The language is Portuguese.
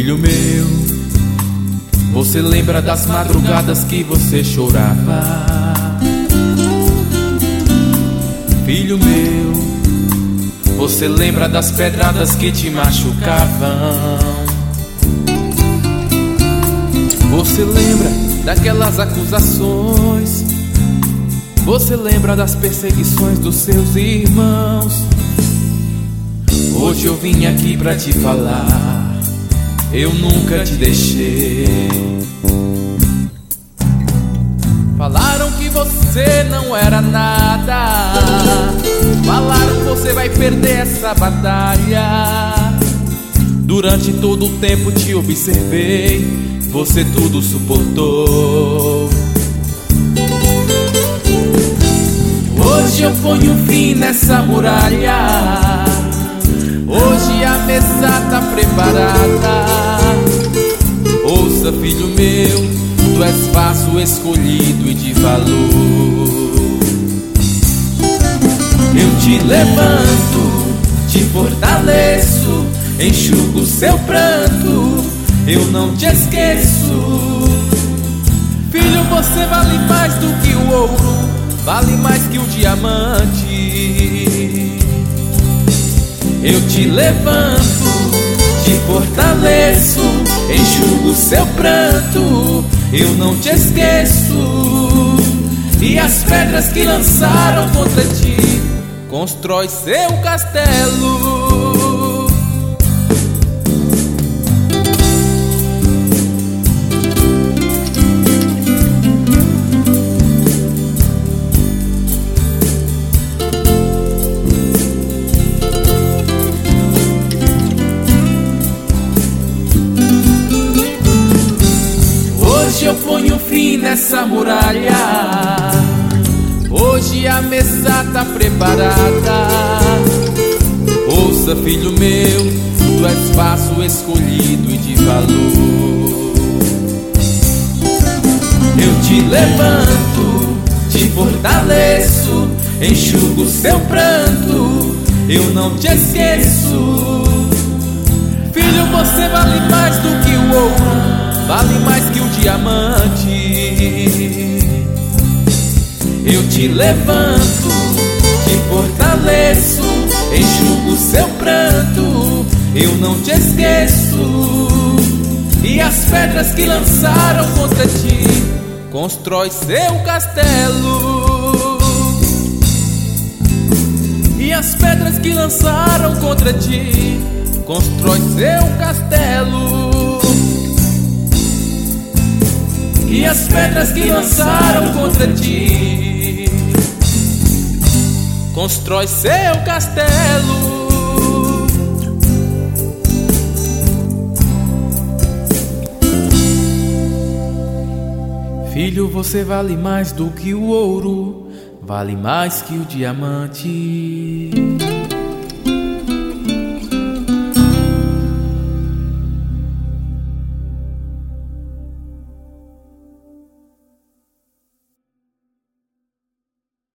Filho meu, você lembra das madrugadas que você chorava? Filho meu, você lembra das pedradas que te machucavam? Você lembra daquelas acusações? Você lembra das perseguições dos seus irmãos? Hoje eu vim aqui pra te falar, eu nunca te deixei. Falaram que você não era nada, falaram que você vai perder essa batalha. Durante todo o tempo te observei, você tudo suportou. Hoje eu ponho fim nessa muralha, hoje a mesa tá preparada. Ouça, filho meu, tu és vaso escolhido e de valor. Eu te levanto, te fortaleço, enxugo seu pranto, eu não te esqueço. Filho, você vale mais do que o ouro, vale mais que o diamante. Eu te levanto, te fortaleço, enxugo seu pranto, eu não te esqueço. E as pedras que lançaram contra ti, constrói seu castelo. Hoje eu ponho fim nessa muralha, hoje a mesa tá preparada. Ouça, filho meu, tu és vaso escolhido e de valor. Eu te levanto, te fortaleço, enxugo seu pranto, eu não te esqueço. Filho, você vale mais do que o ouro, vale mais que o diamante. Eu te levanto, te fortaleço, enxugo seu pranto, eu não te esqueço. E as pedras que lançaram contra ti, constrói seu castelo. E as pedras que lançaram contra ti, constrói seu castelo. E as pedras que lançaram contra ti, constrói seu castelo. Filho, você vale mais do que o ouro, vale mais que o diamante.